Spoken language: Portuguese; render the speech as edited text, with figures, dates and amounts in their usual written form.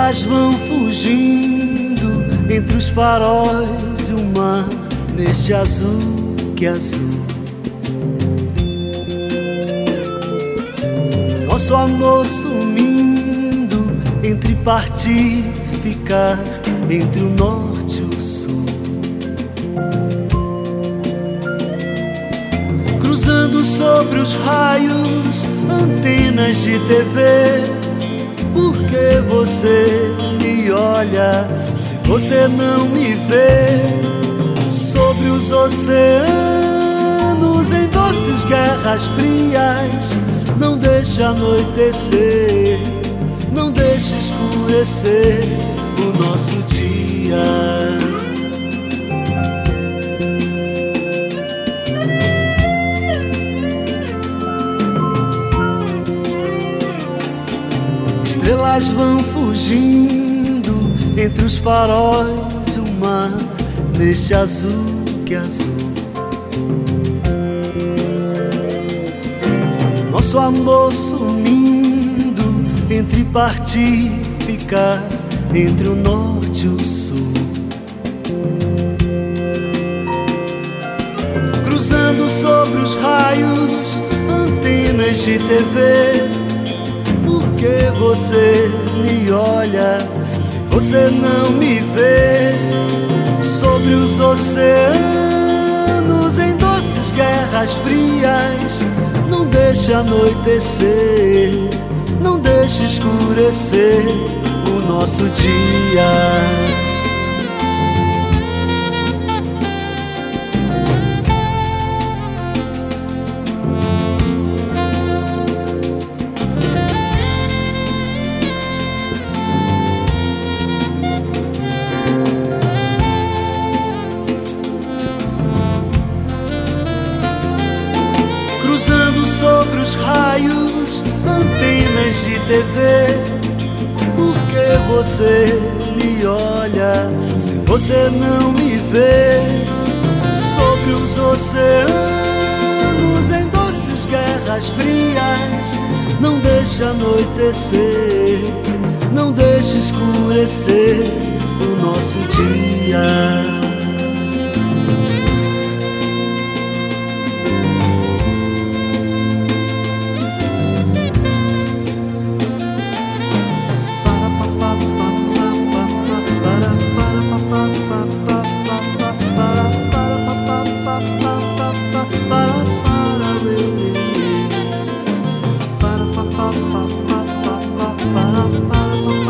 Estrelas vão fugindo entre os faróis e o mar, neste azul que é azul. Nosso amor sumindo entre partir e ficar, entre o norte e o sul. Cruzando sobre os raios, antenas de TV. Por que você me olha se você não me vê? Sobre os oceanos, em doces guerras frias, não deixe anoitecer, não deixe escurecer o nosso dia. Estrelas vão fugindo entre os faróis e o mar, neste azul que é azul. Nosso amor sumindo entre partir e ficar, entre o norte e o sul. Cruzando sobre os raios, antenas de TV. Por que você me olha se você não me vê? Sobre os oceanos, em doces guerras frias, não deixe anoitecer, não deixe escurecer o nosso dia. Cruzando sobre os raios, antenas de TV. Por que você me olha se você não me vê? Sobre os oceanos, em doces guerras frias, não deixe anoitecer, não deixe escurecer o nosso dia. Para